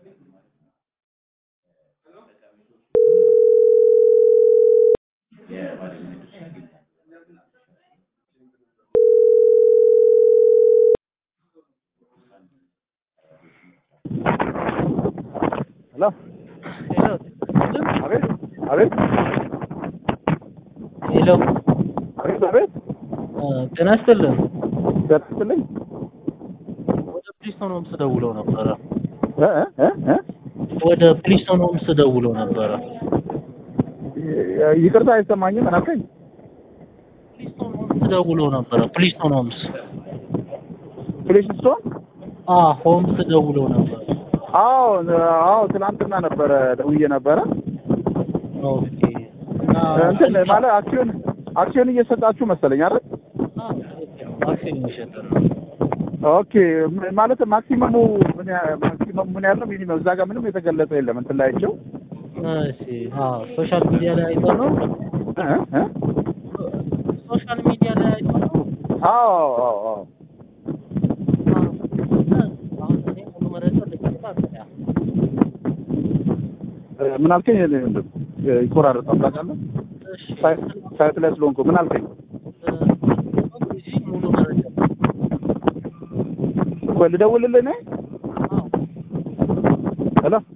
Hello. Hello. A ver. Hello. A ver. ጤና ይስጥልን። ደርሰልኝ ወደ ፕሪስቶን ሆምስ ደውለው ነበረ። እ ወደ ፕሪስቶን ሆምስ ደውለው ነበረ። ይቅርታ አይሰማኝም አናከኝ ፕሪስቶን ሆምስ ደውለው ነበረ። ፕሪስቶን ሆምስ ፕሪስቶን ሆምስ ደውለው ነበረ። አዎ ትናንትና ነበረ ደውዬ ነበረ። ኦኬ። እንትን ማለት አክሲዮን እየሰጣችሁ መሰለኝ አይደል? አክሲዮን እየሸጠን ነው። ኦኬ ማለት ማክሲመሙ ምን ያለው ሚኒመም እዛ ጋር ምንም የተገለጸ የለም እንትን ላይቸው። እሺ ሶሻል ሚዲያ ላይ አይተው ነው። ሶሻል ሚዲያ ላይ አይተው ነው። አዎ አሁን እኔ ሙሉ መረጃ ልትሰጣ ምን አልከኝ? ይቆራረጣል ታውቃለህ? ሳይት ላይ ስለሆንኩ ምን አልከኝ? ሙሉ መረጃ ልደውልልህ ነኝ? ሄሎ